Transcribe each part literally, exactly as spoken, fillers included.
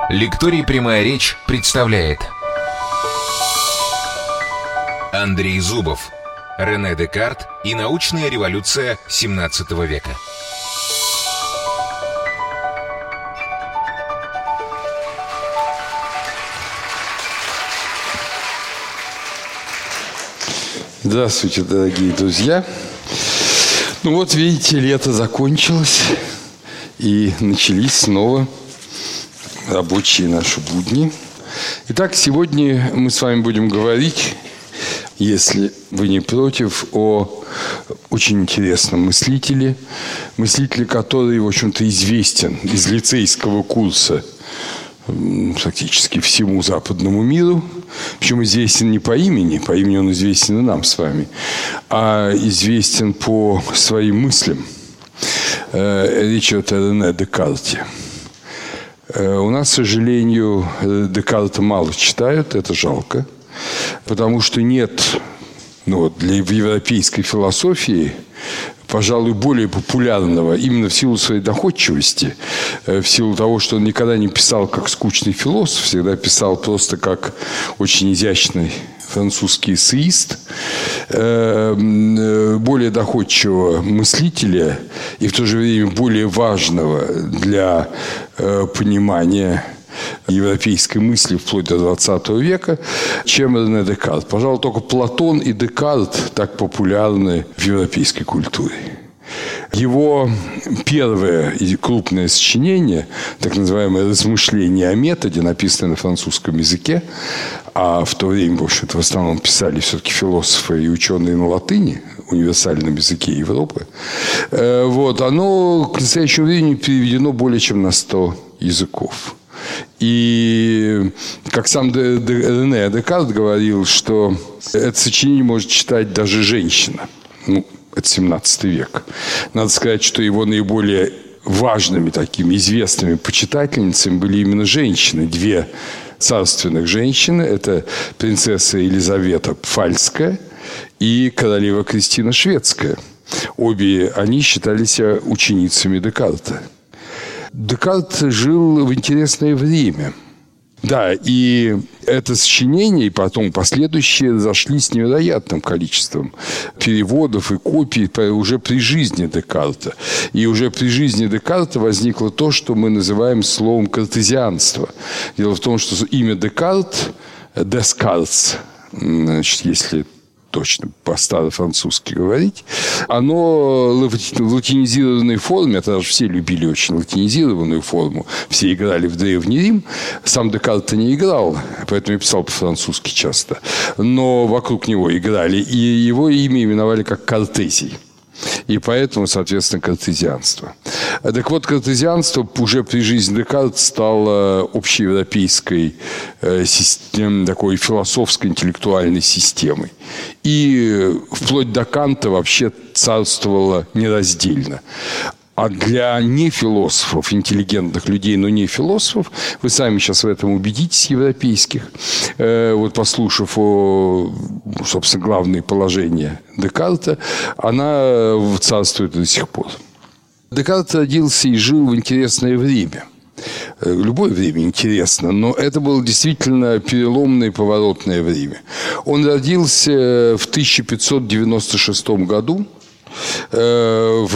Лекторий «Прямая речь» представляет Андрей Зубов. Рене Декарт и научная революция семнадцатого века. Здравствуйте, дорогие друзья. Ну вот, видите, лето закончилось, и начались снова рабочие наши будни. Итак, сегодня мы с вами будем говорить, если вы не против, о очень интересном мыслителе, мыслителе, который, в общем-то, известен из лицейского курса фактически всему западному миру. Причем известен не по имени, по имени он известен и нам с вами, а известен по своим мыслям. Речь идет о Рене Декарте. У нас, к сожалению, Декарта мало читают, это жалко, потому что нет, ну, для, в европейской философии, пожалуй, более популярного именно в силу своей доходчивости, в силу того, что он никогда не писал как скучный философ, всегда писал просто как очень изящный французский эссеист, более доходчивого мыслителя и в то же время более важного для понимания европейской мысли вплоть до двадцатого века, чем Рене Декарт. Пожалуй, только Платон и Декарт так популярны в европейской культуре. Его первое и крупное сочинение, так называемое «Размышление о методе», написанное на французском языке, а в то время, в общем-то, в основном писали все-таки философы и ученые на латыни, универсальном языке Европы, вот, оно к настоящему времени переведено более чем на сто языков. И, как сам Рене Декарт говорил, что это сочинение может читать даже женщина. Ну, это семнадцатый век. Надо сказать, что его наиболее важными, такими известными почитательницами были именно женщины. Две царственных женщины. Это принцесса Елизавета Пфальцкая и королева Кристина Шведская. Обе они считали себя ученицами Декарта. Декарт жил в интересное время. Да, и это сочинение, и потом последующие разошлись невероятным количеством переводов и копий уже при жизни Декарта. И уже при жизни Декарта возникло то, что мы называем словом «картезианство». Дело в том, что имя Декарт, Дескартс, значит, если точно по-старо-французски говорить, оно в латинизированной форме, а тогда же все любили очень латинизированную форму, все играли в Древний Рим, сам Декарт не играл, поэтому я писал по-французски часто, но вокруг него играли, и его имя именовали как Картезий. И поэтому, соответственно, картезианство. Так вот, картезианство уже при жизни Декарта стало общеевропейской системой, такой философской, интеллектуальной системой. И вплоть до Канта вообще царствовало нераздельно. А для нефилософов, интеллигентных людей, но не философов, вы сами сейчас в этом убедитесь, европейских, вот послушав о, собственно, главные положения Декарта, она царствует до сих пор. Декарт родился и жил в интересное время. Любое время интересно, но это было действительно переломное, поворотное время. Он родился в тысяча пятьсот девяносто шестом году в,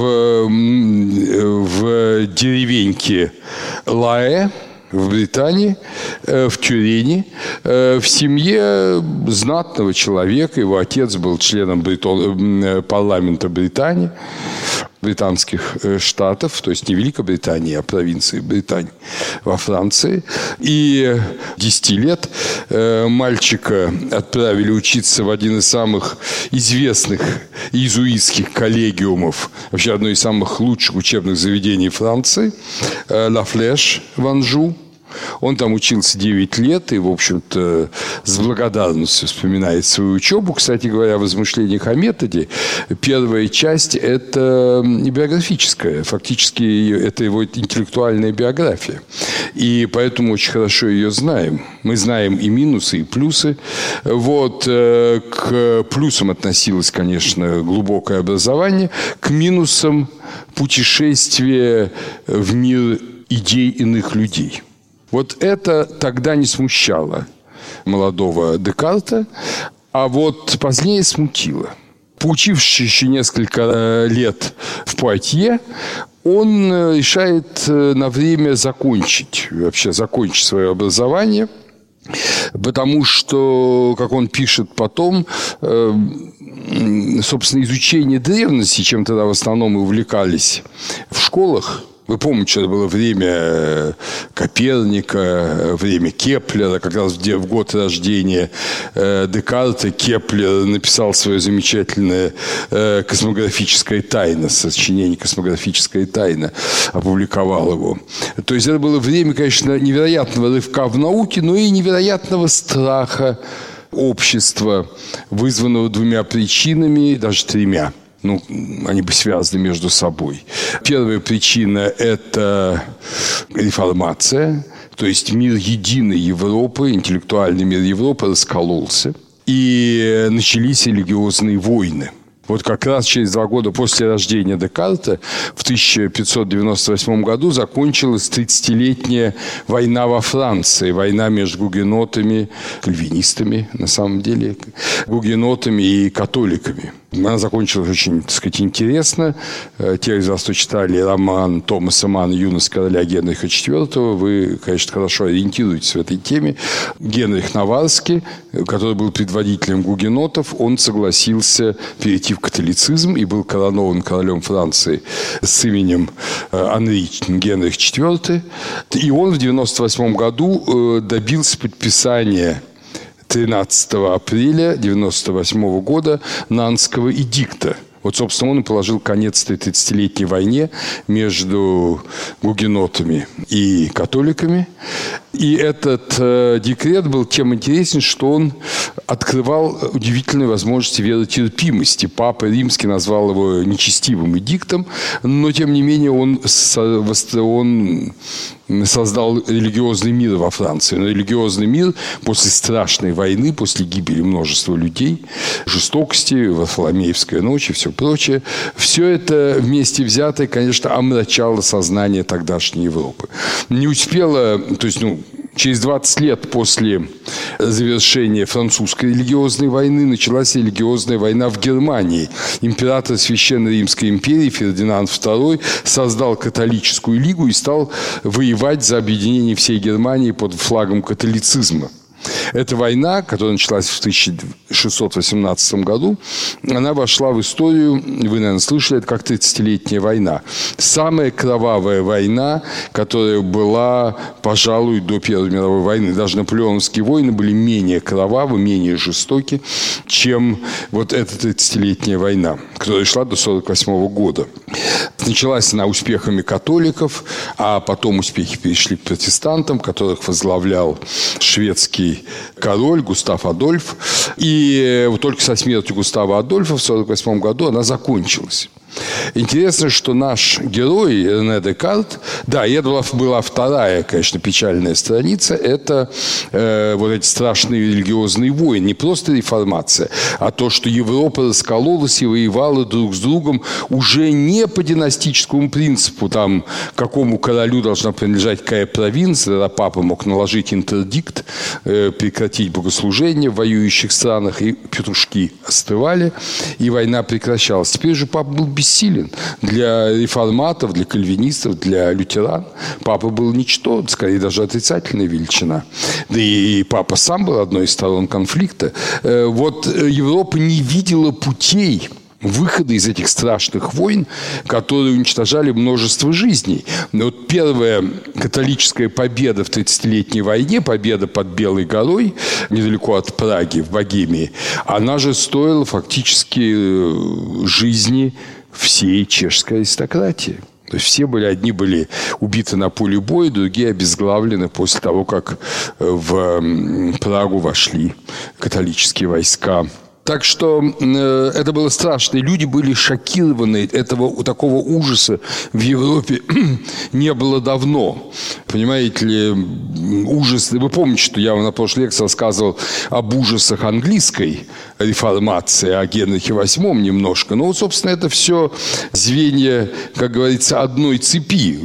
в деревеньке Лае в Британии, в Тюрени, в семье знатного человека. Его отец был членом Бритон... парламента Британии, британских штатов, то есть не Великобритании, а провинции Британии во Франции. И десяти лет мальчика отправили учиться в один из самых известных иезуитских коллегиумов, вообще одно из самых лучших учебных заведений Франции, Ла Флеш в Анжу. Он там учился девять лет и, в общем-то, с благодарностью вспоминает свою учебу. Кстати говоря, в «Размышлениях о методе» первая часть – это биографическая. Фактически, это его интеллектуальная биография. И поэтому очень хорошо ее знаем. Мы знаем и минусы, и плюсы. Вот. К плюсам относилось, конечно, глубокое образование. К минусам – путешествие в мир идей иных людей. Вот это тогда не смущало молодого Декарта, а вот позднее смутило. Поучившись еще несколько лет в Пуатье, он решает на время закончить, вообще закончить свое образование, потому что, как он пишет потом, собственно, изучение древности, чем тогда в основном и увлекались в школах. Вы помните, что это было время Коперника, время Кеплера, как раз в год рождения Декарта Кеплер написал свое замечательное «Космографическая тайна», сочинение «Космографическая тайна», опубликовал его. То есть это было время, конечно, невероятного рывка в науке, но и невероятного страха общества, вызванного двумя причинами, даже тремя. Ну, они бы связаны между собой. Первая причина – это реформация, то есть мир единой Европы, интеллектуальный мир Европы раскололся, и начались религиозные войны. Вот как раз через два года после рождения Декарта, в тысяча пятьсот девяносто восьмом году, закончилась тридцатилетняя война во Франции. Война между гугенотами, кальвинистами, на самом деле, гугенотами и католиками. Она закончилась очень, так сказать, интересно. Те из вас, кто читали роман Томаса Манна «Юность короля Генриха четвёртого», вы, конечно, хорошо ориентируетесь в этой теме. Генрих Наварский, который был предводителем гугенотов, он согласился перейти в католицизм и был коронован королем Франции с именем Анри Генрих четвёртый. И он в девяносто восьмом году добился подписания тринадцатого апреля девяносто восьмого года Нанского эдикта. Вот, собственно, он и положил конец этой тридцатилетней войне между гугенотами и католиками. И этот э, декрет был тем интересен, что он открывал удивительные возможности веротерпимости. Папа Римский назвал его нечестивым эдиктом, но, тем не менее, он, он создал религиозный мир во Франции. Но религиозный мир после страшной войны, после гибели множества людей, жестокости, Варфоломеевская ночь и все прочее, все это вместе взятое, конечно, омрачало сознание тогдашней Европы. Не успела, то есть, ну, через двадцать лет после завершения французской религиозной войны началась религиозная война в Германии. Император Священной Римской империи Фердинанд второй создал католическую лигу и стал воевать за объединение всей Германии под флагом католицизма. Эта война, которая началась в тысяча шестьсот восемнадцатом году, она вошла в историю, вы, наверное, слышали, это как тридцатилетняя война. Самая кровавая война, которая была, пожалуй, до Первой мировой войны. Даже наполеоновские войны были менее кровавы, менее жестоки, чем вот эта тридцатилетняя война, которая шла до сорок восьмого года. Началась она успехами католиков, а потом успехи перешли к протестантам, которых возглавлял шведский король Густав Адольф. И вот только со смертью Густава Адольфа в сорок восьмом году она закончилась. Интересно, что наш герой Рене Декарт, да, и это была, была вторая, конечно, печальная страница, это э, вот эти страшные религиозные войны, не просто реформация, а то, что Европа раскололась и воевала друг с другом уже не по династическому принципу, там, какому королю должна принадлежать какая провинция, тогда папа мог наложить интердикт, э, прекратить богослужение в воюющих странах, и петушки остывали, и война прекращалась. Теперь же папа был бессилен. Бессилен для реформатов, для кальвинистов, для лютеран. Папа был ничто, скорее даже отрицательная величина. Да и папа сам был одной из сторон конфликта. Вот Европа не видела путей выхода из этих страшных войн, которые уничтожали множество жизней. Но вот первая католическая победа в тридцатилетней войне, победа под Белой горой, недалеко от Праги, в Богемии, она же стоила фактически жизни всей чешской аристократии. То есть все были, одни были убиты на поле боя, другие обезглавлены после того, как в Прагу вошли католические войска. Так что э, это было страшно. И люди были шокированы. Этого, такого ужаса в Европе не было давно. Понимаете ли, ужас. Вы помните, что я вам на прошлой лекции рассказывал об ужасах английской реформации, о Генрихе восьмом немножко. Ну, вот, собственно, это все звенья, как говорится, одной цепи.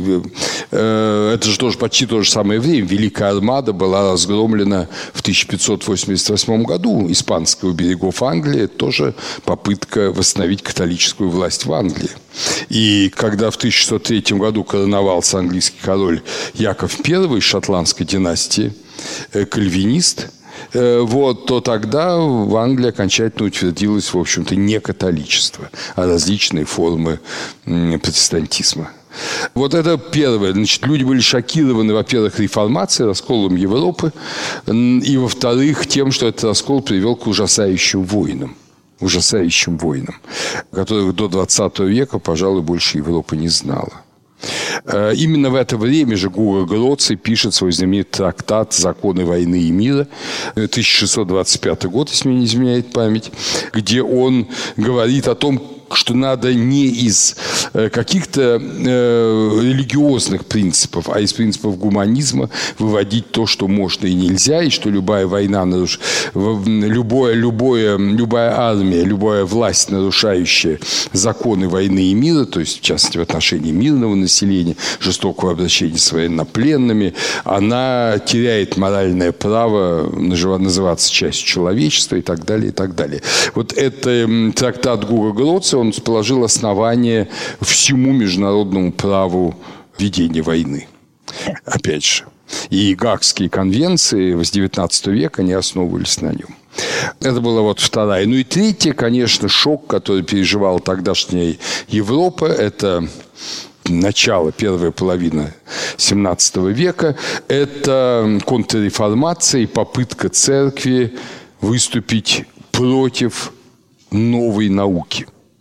Это же тоже почти то же самое время. Великая Армада была разгромлена в тысяча пятьсот восемьдесят восьмом году испанской у берегов Англии. Это тоже попытка восстановить католическую власть в Англии. И когда в тысяча шестьсот третьем году короновался английский король Яков Первый из шотландской династии, кальвинист, вот, то тогда в Англии окончательно утвердилось, в общем-то, не католичество, а различные формы протестантизма. Вот это первое. Значит, люди были шокированы, во-первых, реформацией, расколом Европы, и, во-вторых, тем, что этот раскол привел к ужасающим войнам. ужасающим войнам, которых до двадцатого века, пожалуй, больше Европа не знала. Именно в это время же Гуго Гроций пишет свой знаменитый трактат «Законы войны и мира», тысяча шестьсот двадцать пятый год, если мне не изменяет память, где он говорит о том, что надо не из каких-то э, религиозных принципов, а из принципов гуманизма выводить то, что можно и нельзя, и что любая война, наруш... любое, любое, любая армия, любая власть, нарушающая законы войны и мира, то есть, в частности, в отношении мирного населения, жестокого обращения с военнопленными, она теряет моральное право называться частью человечества и так далее, и так далее. Вот это трактат Гуго Гроция, он положил основание всему международному праву ведения войны. Опять же. И Гаагские конвенции с девятнадцатого века, они основывались на нем. Это была вот вторая. Ну и третья, конечно, шок, который переживала тогдашняя Европа, это начало, первая половина семнадцатого века, это контрреформация и попытка церкви выступить против новой науки.